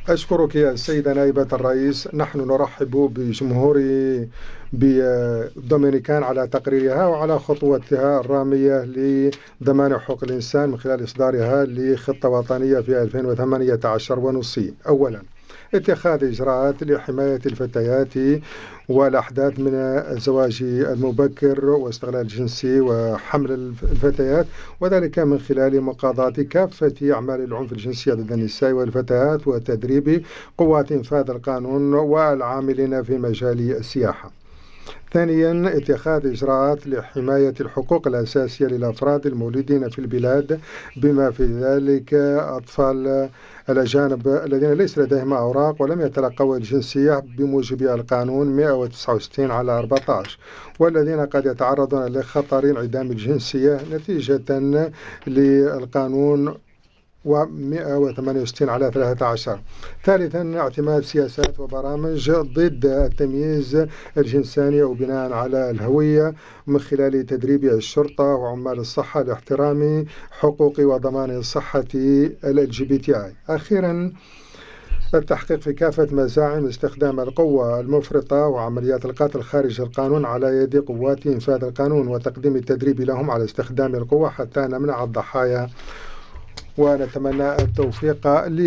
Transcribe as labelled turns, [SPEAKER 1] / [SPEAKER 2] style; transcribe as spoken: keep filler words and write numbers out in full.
[SPEAKER 1] أشكرك يا السيدة نائبة الرئيس. نحن نرحب بجمهور بالدومينيكان على تقريرها وعلى خطوتها الرامية لضمان حقوق الإنسان من خلال إصدارها لخطة وطنية في ألفين وثمانية عشر ونصي. أولا، اتخاذ إجراءات لحماية الفتيات والأحداث من الزواج المبكر واستغلال الجنسي وحمل الفتيات، وذلك من خلال مقاضاة كافة أعمال العنف الجنسي ضد النساء والفتيات وتدريب قوات إنفاذ القانون والعاملين في مجال السياحة. ثانيا، اتخاذ إجراءات لحماية الحقوق الأساسية للأفراد المولودين في البلاد بما في ذلك أطفال الأجانب الذين ليس لديهم أوراق ولم يتلقوا الجنسية بموجب القانون مئة وتسعة وستين على أربعة عشر، والذين قد يتعرضون لخطر انعدام الجنسية نتيجة للقانون ومئة وثمانية وستين على ثلاثة عشر. ثالثا، اعتماد سياسات وبرامج ضد التمييز الجنساني وبناء على الهوية من خلال تدريب الشرطة وعمال الصحة لاحترام حقوق وضمان صحة ال جي بي تي آي. أخيرا، التحقيق في كافة مزاعم استخدام القوة المفرطة وعمليات القتل خارج القانون على يد قوات إنفاذ القانون وتقديم التدريب لهم على استخدام القوة حتى نمنع الضحايا، ونتمنى التوفيق